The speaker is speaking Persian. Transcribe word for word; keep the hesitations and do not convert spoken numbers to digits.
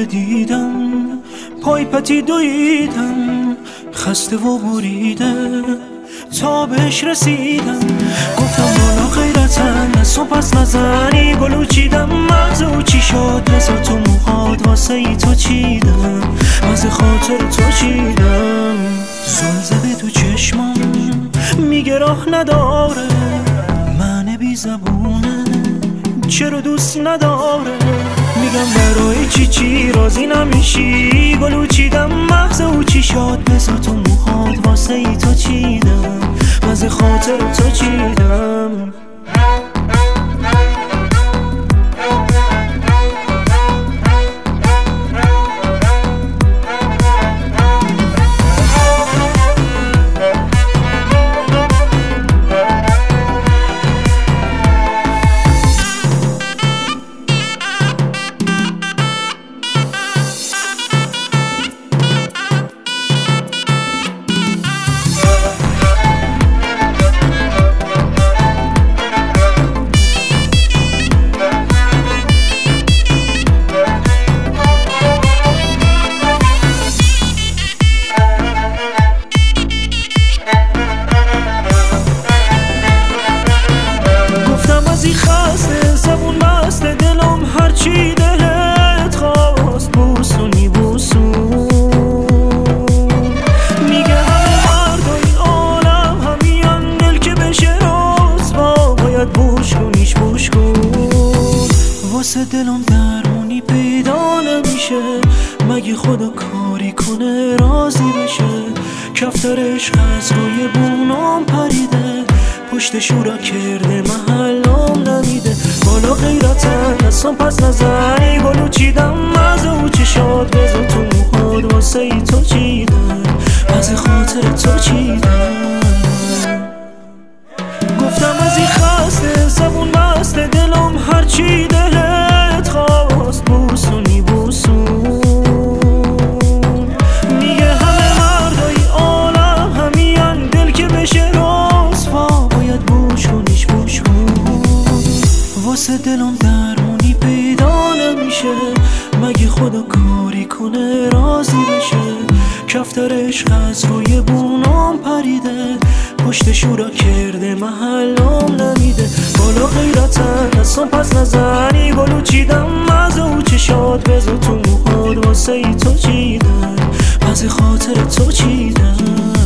دوباره دیدم، پای پتی دویدم، خسته و بریده تا بهش رسیدم. گفتم بالا غیرتن از تو پس نزنی، گلو چیدم مغز او چی شد، بزا تو موهات واسه ای تو چیدم، واسه خاطر تو چیدم. زل زده تو چشمم میگه راه نداره، من بی زبونه چرا دوست نداره. میگم برای چی چی راضی نمیشی، گلو چیدم مغز او چی شد، بزا تو موهات واسه ای تو چیدم، واسه خاطر تو چیدم. خسته زبون بسته دلم هرچی دلت خواست بوسونی بوسون. میگه همه مرد و این عالم همین دل که بشه رسوا، باید بوش کنیش بوش کن. واسه دلم درمونی پیدا نمیشه، مگه خدا کاری کنه راضی بشه. کفترش از روی بونام پریده، پشت شورا کرده محلم نمیده. بالا غیرتن اصلا پس نزنی، گلو چیدم مزه او چی شد، بزا تو موهاد واسه ای تو چیدم، واسه خاطر تو چیدم. گفتم از این خسته زبون بسته دلم هرچی دلت خواست بوسونی بوسون. میگه همه مردای عالم همین دل که بشه رسوا، باید بوش کنیش بوش کن. واسه دلم درمونی پیدا نمیشه، مگه خدا کاری کنه راضی بشه. کفترش از روی بونام پریده، پشت شورا کرده محلم نمیده. بالا غیرتن اصلا پس نزنی، گلو چیدم مزه او چه شد، بزا تو موهاد واسه ای تو چیدم، واسه خاطر تو چیدم.